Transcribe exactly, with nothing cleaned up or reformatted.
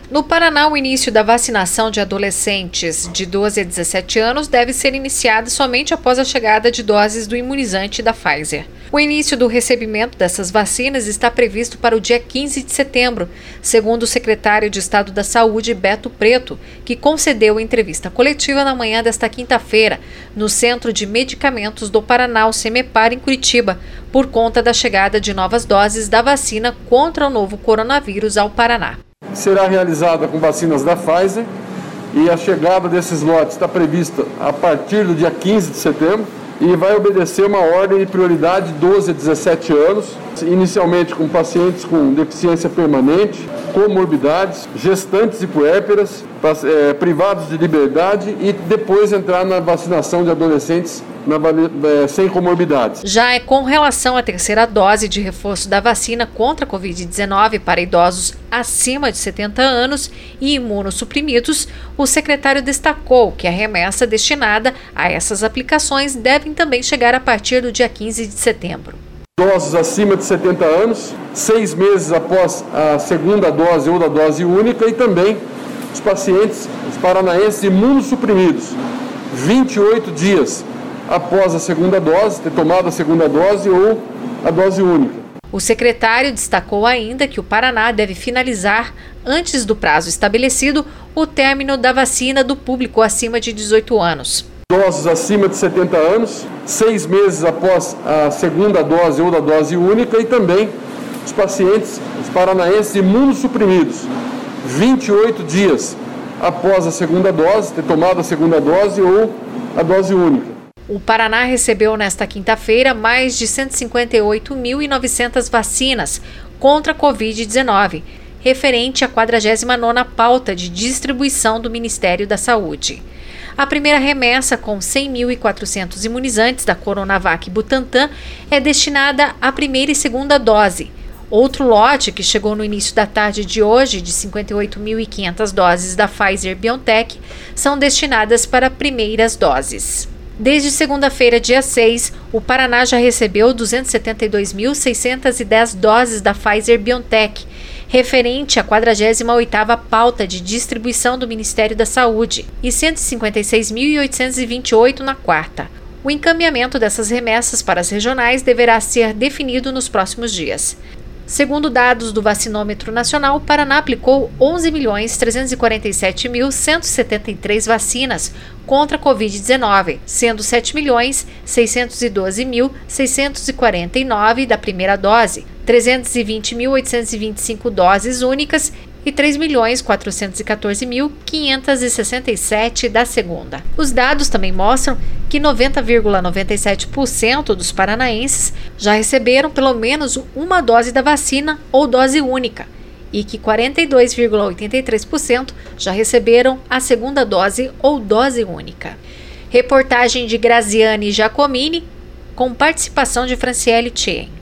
No Paraná, o início da vacinação de adolescentes de doze a dezessete anos deve ser iniciado somente após a chegada de doses do imunizante da Pfizer. O início do recebimento dessas vacinas está previsto para o dia quinze de setembro, segundo o secretário de Estado da Saúde, Beto Preto, que concedeu entrevista coletiva na manhã desta quinta-feira, no Centro de Medicamentos do Paraná, o CEMEPAR, em Curitiba, por conta da chegada de novas doses da vacina contra o novo coronavírus ao Paraná. Será realizada com vacinas da Pfizer e a chegada desses lotes está prevista a partir do dia quinze de setembro e vai obedecer uma ordem de prioridade doze a dezessete anos, inicialmente com pacientes com deficiência permanente, comorbidades, gestantes e puérperas, é, privados de liberdade e depois entrar na vacinação de adolescentes na, é, sem comorbidades. Já é com relação à terceira dose de reforço da vacina contra a covid dezenove para idosos acima de setenta anos e imunossuprimidos, o secretário destacou que a remessa destinada a essas aplicações deve também chegar a partir do dia quinze de setembro. Idosos acima de setenta anos, seis meses após a segunda dose ou da dose única, e também os pacientes, os paranaenses imunossuprimidos, vinte e oito dias após a segunda dose, ter tomado a segunda dose ou a dose única. O secretário destacou ainda que o Paraná deve finalizar, antes do prazo estabelecido, o término da vacina do público acima de dezoito anos. Idosos acima de setenta anos, seis meses após a segunda dose ou da dose única, e também os pacientes, os paranaenses imunossuprimidos, vinte e oito dias após a segunda dose, ter tomado a segunda dose ou a dose única. O Paraná recebeu nesta quinta-feira mais de cento e cinquenta e oito mil e novecentas vacinas contra a covid dezenove, referente à quadragésima nona pauta de distribuição do Ministério da Saúde. A primeira remessa, com cem mil e quatrocentos imunizantes da Coronavac Butantan, é destinada à primeira e segunda dose. Outro lote, que chegou no início da tarde de hoje, de cinquenta e oito mil e quinhentas doses da Pfizer-BioNTech, são destinadas para primeiras doses. Desde segunda-feira, dia seis, o Paraná já recebeu duzentos e setenta e dois mil seiscentas e dez doses da Pfizer-BioNTech, referente à quadragésima oitava pauta de distribuição do Ministério da Saúde, e cento e cinquenta e seis mil oitocentos e vinte e oito na quarta. O encaminhamento dessas remessas para as regionais deverá ser definido nos próximos dias. Segundo dados do Vacinômetro Nacional, o Paraná aplicou onze milhões trezentos e quarenta e sete mil cento e setenta e três vacinas contra a covid dezenove, sendo sete milhões seiscentos e doze mil seiscentos e quarenta e nove da primeira dose, trezentos e vinte mil oitocentos e vinte e cinco doses únicas e três milhões quatrocentos e quatorze mil quinhentos e sessenta e sete da segunda. Os dados também mostram que noventa vírgula noventa e sete por cento dos paranaenses já receberam pelo menos uma dose da vacina ou dose única e que quarenta e dois vírgula oitenta e três por cento já receberam a segunda dose ou dose única. Reportagem de Graziane Giacomini, com participação de Franciele Tchien.